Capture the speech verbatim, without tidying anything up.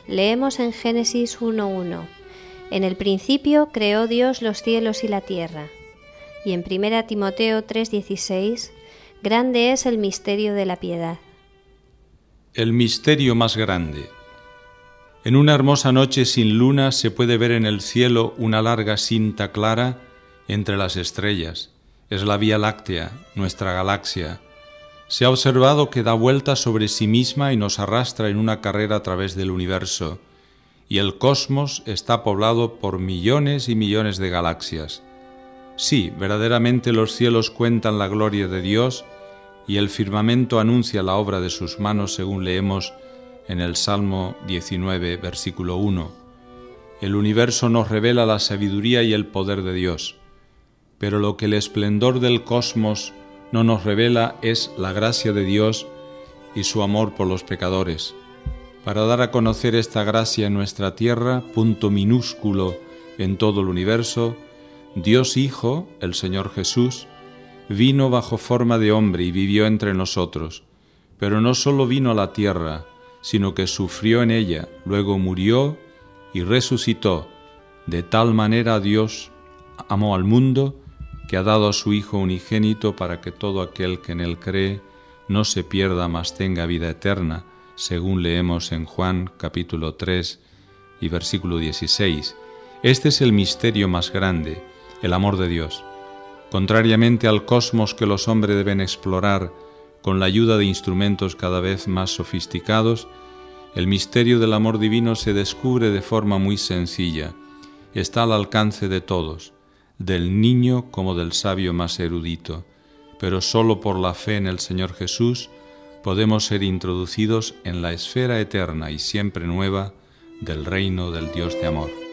Leemos en Génesis uno uno. En el principio creó Dios los cielos y la tierra. Y en primera Timoteo tres dieciséis, grande es el misterio de la piedad. El misterio más grande. En una hermosa noche sin luna se puede ver en el cielo una larga cinta clara entre las estrellas. Es la Vía Láctea, nuestra galaxia. Se ha observado que da vueltas sobre sí misma y nos arrastra en una carrera a través del universo, y el cosmos está poblado por millones y millones de galaxias. Sí, verdaderamente los cielos cuentan la gloria de Dios y el firmamento anuncia la obra de sus manos, según leemos en el Salmo diecinueve, versículo uno. El universo nos revela la sabiduría y el poder de Dios, pero lo que el esplendor del cosmos no nos revela es la gracia de Dios y su amor por los pecadores. Para dar a conocer esta gracia en nuestra tierra, punto minúsculo en todo el universo, Dios Hijo, el Señor Jesús, vino bajo forma de hombre y vivió entre nosotros, pero no solo vino a la tierra, sino que sufrió en ella, luego murió y resucitó. De tal manera Dios amó al mundo que ha dado a su Hijo unigénito para que todo aquel que en él cree no se pierda, mas tenga vida eterna, según leemos en Juan capítulo tres y versículo dieciséis. Este es el misterio más grande, el amor de Dios. Contrariamente al cosmos que los hombres deben explorar con la ayuda de instrumentos cada vez más sofisticados, el misterio del amor divino se descubre de forma muy sencilla. Está al alcance de todos, del niño como del sabio más erudito, pero solo por la fe en el Señor Jesús podemos ser introducidos en la esfera eterna y siempre nueva del reino del Dios de amor.